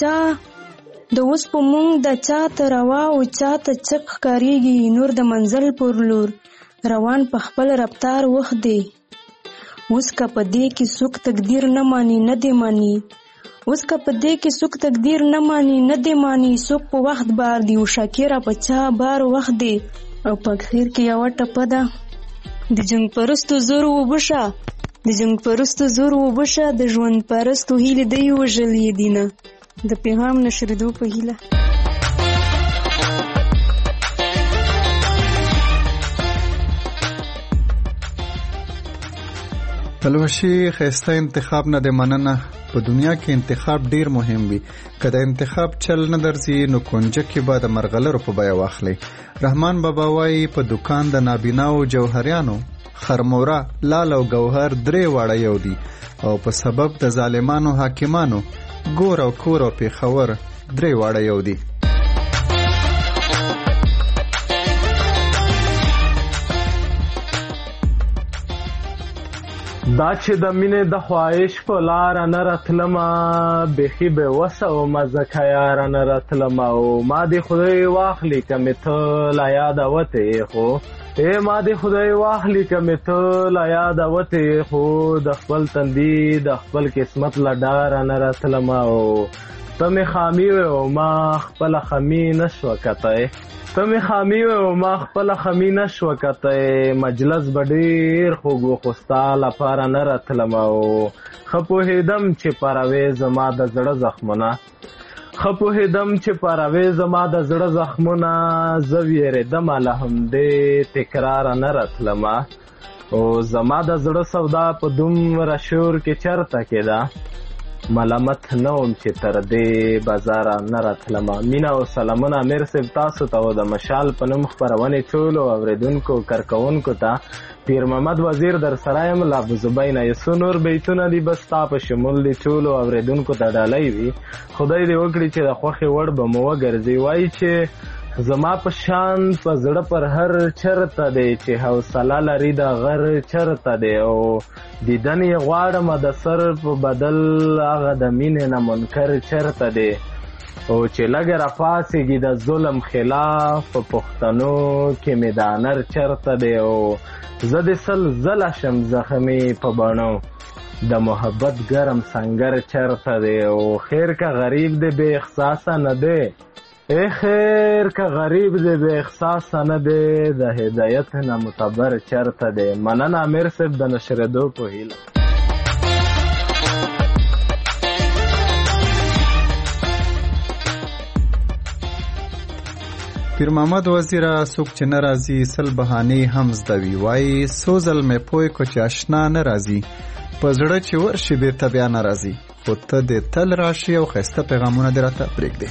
د چا ته روا او چا ته چک ښکارېږي، نور د منزل پر لور روان په خپل رفتار وخت دی. اوس که په دې کې څوک تقدیر نه مانی نه دی مانی، اوس که په دې کې څوک تقدیر نه مانی نه دی مانی، څوک په وخت بار دی او شاکره په چا بار وخت دی. او په اخر کې یوه ټپه ده، د جنگ پرستو زور وبشه، د جنگ پرستو زور وبشه، د ژوند پرستو هیلې دی وژلې دینه. د پیغام نشریدو په هیله. پلوشي ښایسته انتخاب نه دی مننه. په دنیا کې انتخاب ډیر مهم وي، که د انتخاب چل نه درځي نو کونجه کې به د مرغلرو په بیه واخلي. رحمان بابا وایي په دکان د نابیناو جوهریانو خرموره لال او گوهر درې واړه یو دي، او په سبب د ظالمانو حاکمانو ګور او کور او پیښور درې واړه یو دي. دا چې د مینې د خواهش په لاره نه راتلمه، بیخي بې وسه ومه ځکه یاره نه راتلمه، او ما دې خدای واخلي که مې ته لا یاده وتې خو، ما دې خدای واخلي که مې ته لا یاده وتې خو، د خپل تندي د خپل قسمت له ډاره نه راتلمه، او ته مې خامي وې او ما خپله خمي نه شوه کتی، ته مې خامي وې او ما خپله خمي نه شوه کتی، مجلس به ډېر خوږ و خو ستا لپاره نه راتلمه، او ښه پوهېدم چې پروې زما د زړه زخمونه، ښه پوهېدم چې پروې زما د زړه زخمونه، زه وېرېدمه له همدې تکراره نه راتلمه، او زما د زړه سودا په دومره شور کې چرته کېده، ملامت نه وم چې تر دې بازاره نه راتلمه. مینه او سلامونه امیر صاحب تاسو ته او د مشال په نوم خپرونې ټولو اورېدونکو کارکوونکو ته. پیر محمد وزیر در سره یم له ابوزبینه. یسو نور بیتونه دي بس ستا په شمول دي ټولو اورېدونکو ته ډالۍ وي. خدای دې وکړي چې د خوښې وړ به مو وګرځي. وایي چې زما په شان په زړه پر هر چرته دی چې حوصله لري د غر چرته دی، او دیدن یې غواړم د سر په بدل هغه د مینې نه منکر چرته دی، او چې لږه راپاڅېږي د ظلم خلاف په پښتنو کې مې د انر چرته دی، او زه د سل ځله شم زخمې په بڼو د محبت ګرم سنگر چرته دی، او خیر که غریب دی بې احساسه نه دی، ای خیر که غریب دی بے احساسه نه دی، د هدایت نه متبر چرته دی. مننه امیر صاحب د نشریدو په هیله. پیر محمد وزیره څوک چې نه راځي سل بهانې هم زده وي. وایي څو ځل مې پوی کو چې اشنا نه راځي، په زړه چې ورشي بېرته بیا نه راځي، خو ته دې تل راشي او ښایسته پیغامونه دې راته پرېږدې.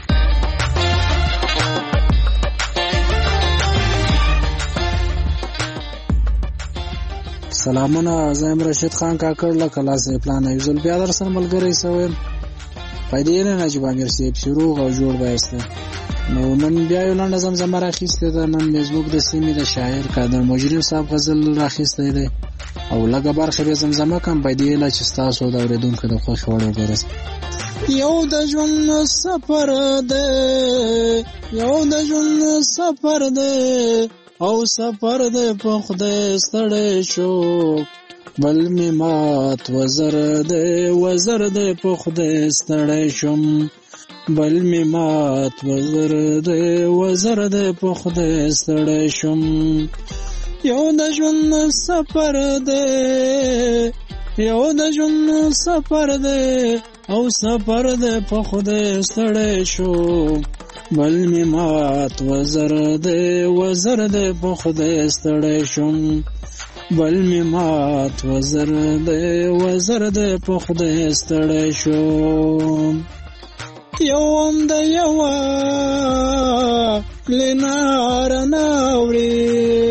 سلامونه، زه یم رشید خان کاکړ له کلاس پلان یو ځل بیا در سره ملګری سویم. پیدې نه نجیب امیر صاحب شروع او جوړ بایسته. نو نن بیا یو لنډه زمزمه راخیستې ده. نن مې زموږ د سیمې د شاعر قادر مجرم صاحب غزل راخیستی دی. او لږه برخه به زمزمه کم په دې له چې ستاسو د اورېدونکو د خوښې وړ وګرځي. یو د ژوند سفر دی، یو د ژوند سفر دی، او سفر دی په خدای ستړی شو، بل می مات وزر دی، وزر دی په خدای ستړی شم، بل می مات وزر دی، وزر دی په خدای ستړی شم. یو د ژوند سفر دی، یو د ژوند سفر دی، او سفر دی په خدای ستړی شو، بل می مات وزر دی، وزر دی په خدای ستړی شم، بل می مات وزر دی، وزر دی په خدای ستړی شو. یوم د یوا لنار ناوری،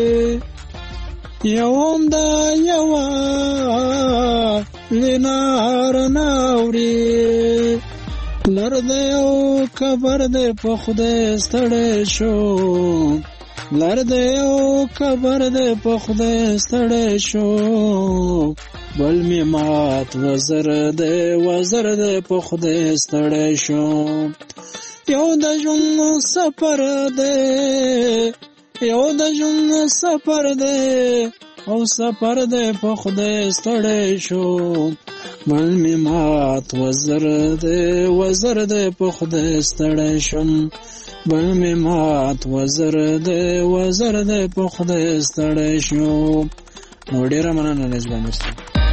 یوم د یوا لنار ناوری، لر دی او کبر دی په خدای ستړی شو، لر دی او کبر دی په خدای ستړی شو، بل می مات وزر دی، وزر دی په خدای ستړی شو. یو د ژوند سفر دی، یو د ژوند سفر دی، او سفر دی په خدای ستړی شو، بل می مات وزر دی، وزر دی په خدای ستړی شم، بل می مات وزر دی، وزر دی په خدای ستړی شو. نو ډیره مننه نجبا مرسي.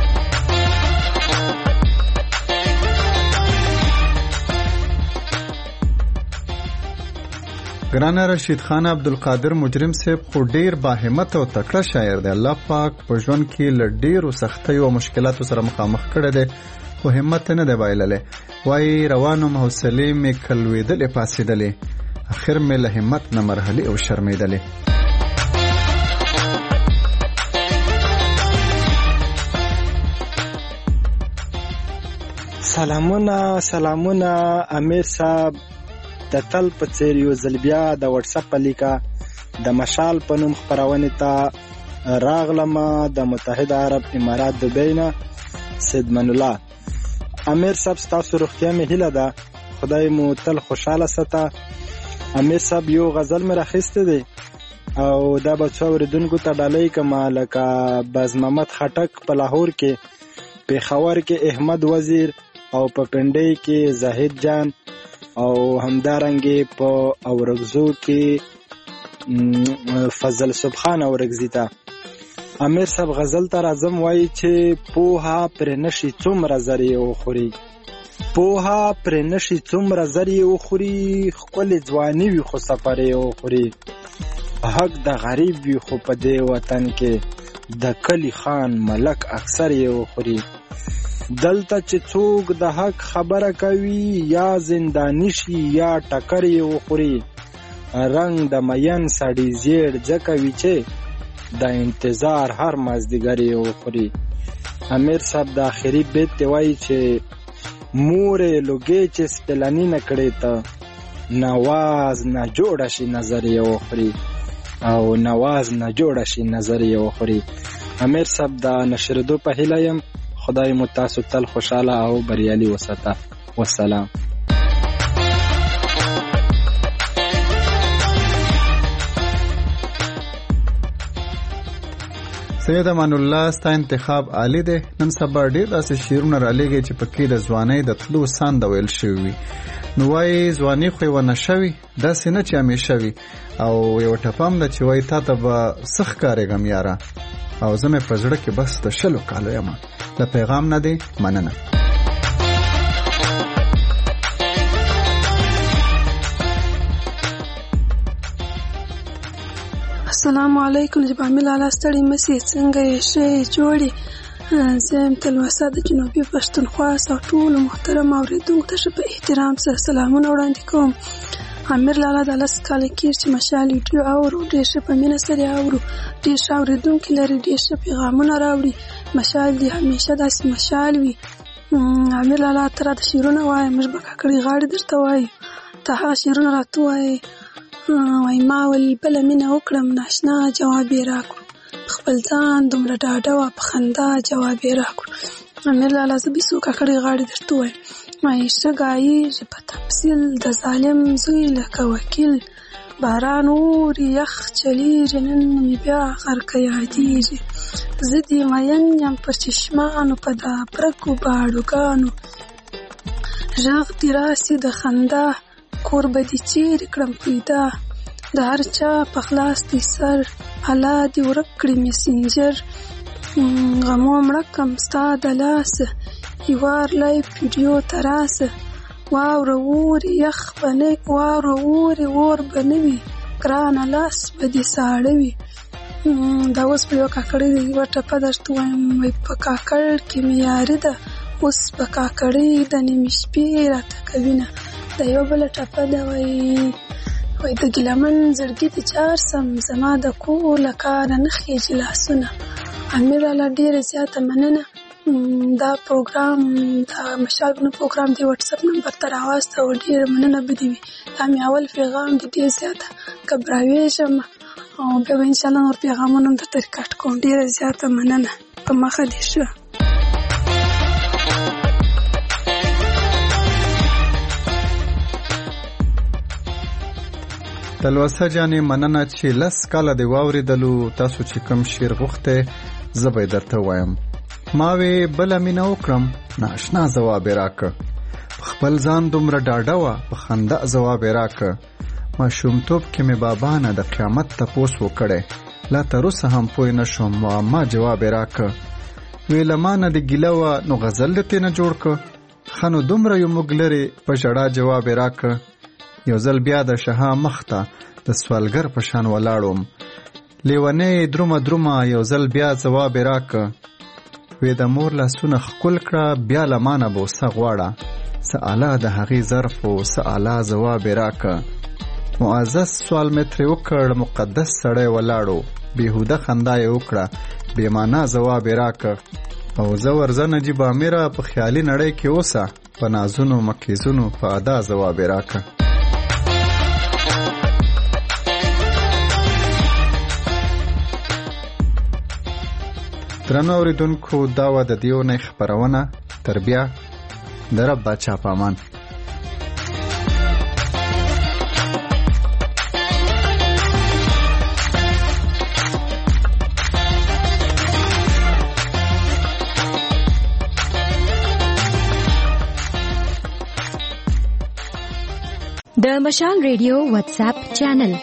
ګرانه رشید خان عبدالقادر مجرم صاحب خو ډیر باهمت او تکړه شاعر دی. الله پاک په ژوند کې له ډیرو سختیو او مشکلاتو سره مخامخ کړی دی، خو همت نه دی بایللی. وایي روانم حوصلې مې کلوېدلې پاسېدلې، اخر مې له همت نه مرحلې او شرمېدلې. سلامونه سلامونه امیر صاحب، د تل په څیر یو ځل بیا د واتساپ په لیکه د مشال په نوم خپرونې ته راغلم د متحده عرب امارات دبی نه. سید من الله امیر صاحب، ستاسو روغتیا مې هیله ده، خدای مو تل خوشحاله ساته. امیر صاحب یو غزل مې راخیستی دی او دا به څو اورېدونکو ته ډالۍ کړم، لکه باز محمد خټک په لاهور کې، پېښور کې احمد وزیر، او په پنډۍ کې زاهد جان، او همدارنګې په اورګزو کې فضل سبحان اورګزي ته. امیر صاحب غزل ته راځم، وایي چې پوها پر نشي څومره زر یې وخوري، پوها پر نشي څومره زر یې وخوري، ښکلې ځواني وي خو سفر یې وخوري، حق د غریب وي خو په دې وطن کې د کلی خان ملک اکثر یې وخوري. دلته چې څوک د حق خبره کوي، یا زندانی شي یا ټکر یې وخوري، رنگ د مین سړي زیړ ځکه وي چې د انتظار هر مازدیګر یې وخوري. امیر صاحب د آخري بیت ته وایي چې مورې لوګې چې سپلني نه کړې ته، نواز نه جوړه شي نظر یې وخوري، او نواز نه جوړه شي نظر یې وخوري. امیر صاحب د نشریدو په هیله یم، خدای مو تاسو تل خوشاله او بریالي وساته. والسلام. سید امان الله، ستا انتخاب عالی دی. نن سبا ډېر داسې شعرونه رالیږي چې پکې د ځوانۍ د تلو ساند ویل شوي وي. نو وایي ځواني خو یې ونه شوي، داسې نه چې همیشه وي. او یو ټپه هم ده چې وایي تا ته به څه ښکارېږم یاره، او زه مې په زړه کې بس د 20 کالو یم. د پیغام نه دی مننه. السلام علیکم جبامی لالا، ستړي مسي، څنګه یې ښه جوړې؟ زه یم تلوسه د جنوبي پښتونخوا او ټولو محترم اورېدونکو ته ښه په احترام سره سلامونه وړاندې کوم. امیر لالا د 10 کاله کېږي چې مشال ویډیو اورو، ډېر ښه په مینه سره اورو، ډېر ښه اورېدونکي لري، ډېر ښه پیغامونه راوړي. مشال دې همیشه داسې مشال وي. امیر لالا ته راته شعرونه وایه، موږ به کاکړۍ غاړې درته وایو، ته هغه شعرونه راته وایې. وایي ما ول بله مینه وکړم، ناشنا جواب یې راکړو، خپل ځان دومره ډاډه وه په خندا جواب یې راکړو. امیر لالا زه بیسو کاکړۍ غاړې درته وایم معیشه ګایېږي په تفصیل د ظالم زوی لکه وکیل باران اوري یخ چلیږي نن مې بیا غرقه یادېږي زه دې مین یم پر چشمانو په دا پرکو باړوګانو غږ دې راسي د خندا کور به دې چیرې کړم پیدا د هر چا په خلاص دې سر الله دې ورک کړي مسنجر غمو مړه کم ستا د لاسه یوار لایف ویډیو ته راسه واوره اوري یخ به نه واوره اوري اور به نه وي ګرانه لاس به دې ساړه وي. دا اوس په یوه کاکړۍ د یوه ټپه درته وایم وایي په کاکړ کې مې یاري ده اوس په کاکړۍ د نیمې شپې راته کوینه. دا یوه بله ټپه ده وایي د ګیلمن زړګي د جار سم زما د کور له کاره نه خیږي لاسونه. امیر الله ډېره زیاته مننه. دا پروګرام د مشال بنو پروګرام دی واتساپ نمبر ته راواستو ډېره مننه به دې وي. دا مې اول پیغام دی ډېر زیاته ګبراویږم او بیا به انشاءالله نور پیغامونه هم درته ریکارډ کوم. ډېره زیاته مننه په مخه دې شه. تلوسه جانې مننه چې لس کاله دې واورېدلو. تاسو چې کوم شعر غوښتی زه به یې درته وایم. ما وې بله مینه وکړم ناشنا ځواب یې راکړه په خپل ځان دومره ډاډه وه په خندا ځواب یې راکړه ماشومتوب کې مې بابا نه د قیامت تپوس وکړی لا تر اوسه هم پوه نه شوم معما جواب یې راکړه وې له ما نه دې ګیله وه نو غزل دې ترېنه جوړ کړه ښه نو دومره یو موږ لرې په ژړا جواب یې راکړه یو ځل بیا د شها مخ ته د سوالګر په شان ولاړ وم لیونۍ درومه درومه یو ځل بیا ځواب یې راکړه وې د مور لاسونه ښکل کړه بیا له مانه بوسه غواړه څه اعلی د هغې ظرف و څه اعلی ځواب یې راکړه معزز سوال مې ترې وکړ مقدس سړی ولاړو بېهوده خندا یې وکړه بې معنا ځواب یې راکړه او زه ورځه نجیب امیره په خیالي نړۍ کې اوسه په نازونو مکیزونو په ادا ځواب یې راکړه. درنو اوریدونکو دا وه د دې اونۍ خپرونه تر بیا د رب باچا په امان. د مشال ریډیو واتساپ چینل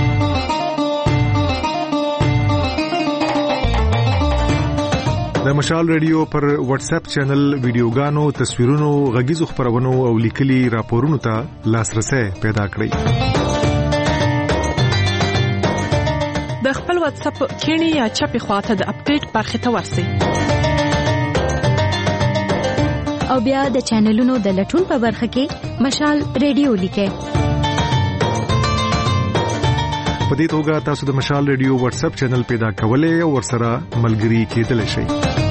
د مشال ریډیو پر واتس اپ چینل ویډیوګانو تصویرونو غږیزو خبرونو او لیکلي راپورونو ته لاسرسي پیدا کړئ. د خپل واتس اپ کینی یا چپی خواته د اپډیټ برخه ته ورسئ او بیا د چینلونو د لټون په برخه کې مشال ریډیو لیکئ. په دې توګه تاسو د مشال ریډیو واتس اپ چینل پیدا کولای او ورسره ملګري کېدلی شئ.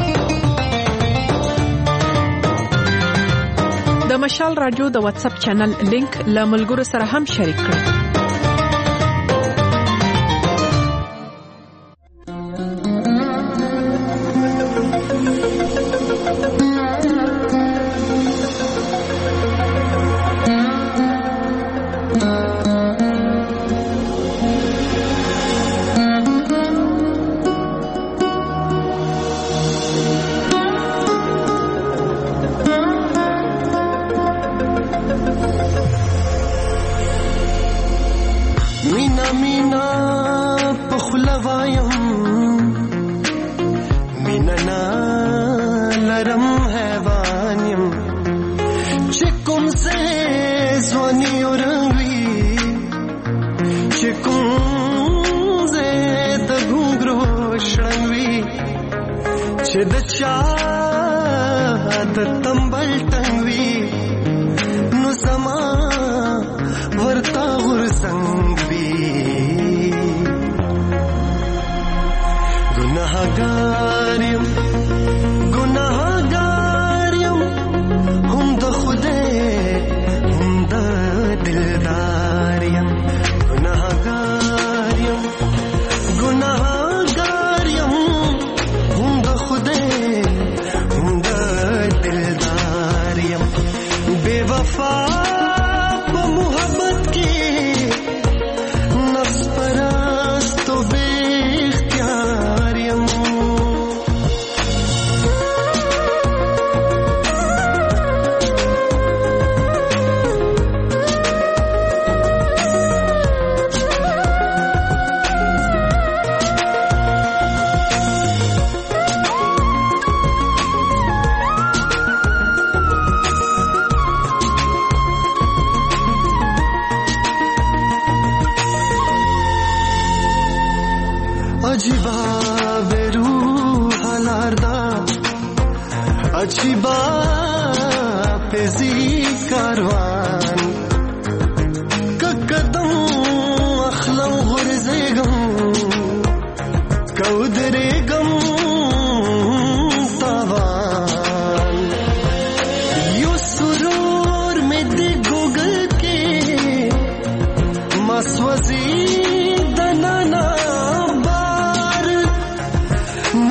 د مشال رادیو د واتس اپ چینل لینک له ملګرو سره هم شریک کړئ. गुनाहगार यम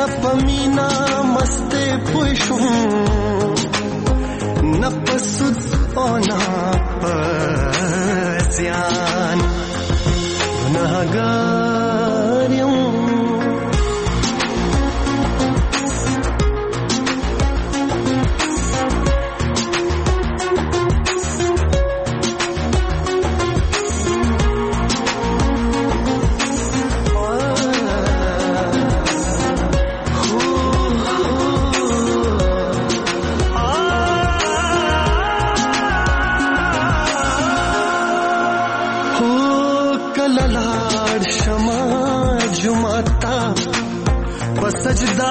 پمینا مسته پوشم نپسود اونا پزیان گناهگاریم سجدا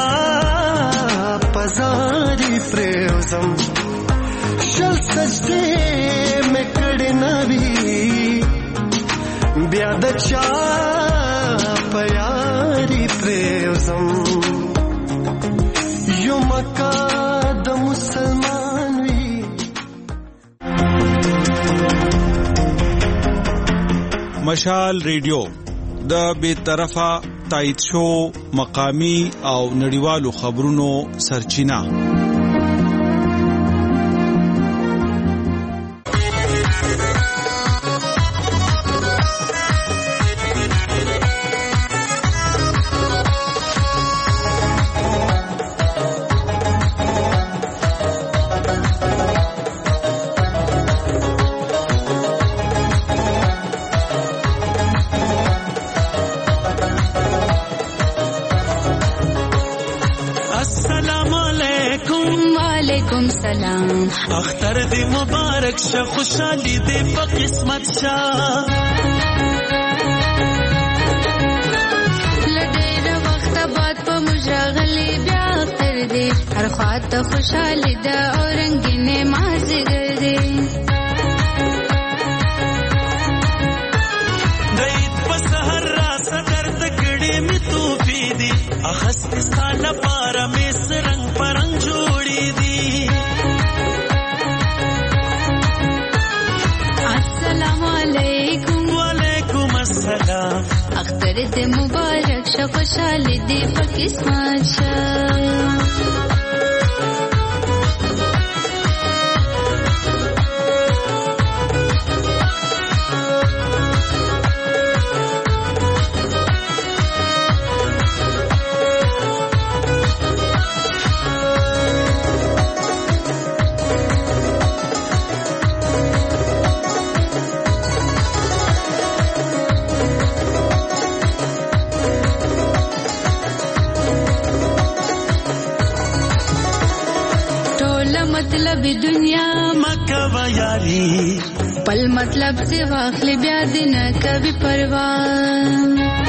پزاری پریوزم شل سجدے میں کڑی نبی بیا د چا پیاری پریوزم یو مکہ د مسلمان وی مشال ریډیو د بے طرفه تایید شو مقامی او نړیوالو خبرونو سرچینه اختر دی مبارک شه خوشحالی دی په قسمت شه لډیر وخت بعد په مشغلې بیا اختر دی هر خواته خوشحالی ده او رنگینه مازیګر دی د عید په سحر را صدر د ګړې می توفی دی اخست سال پاره می سرنګ پرنګ جوړی دی وعلیکم السلام اختر دې مبارک شه خوشحالی دې په قسمت شه مطلب دنیا مکه و یاری پل مطلب سے واخلی بیا دن کبھی پروان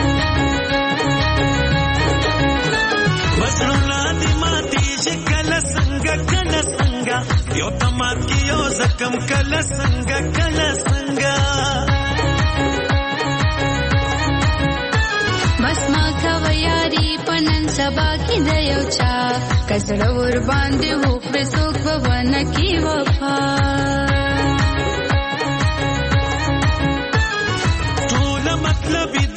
بسرونا دی ماتی جی کل سنگا یو تمات کی یو زکم کل سنگا بس ما کوا یاری پنن سبا کی د یو چا کزړه ور باندې هو پر څوک ونه کی وفا ټول مطلب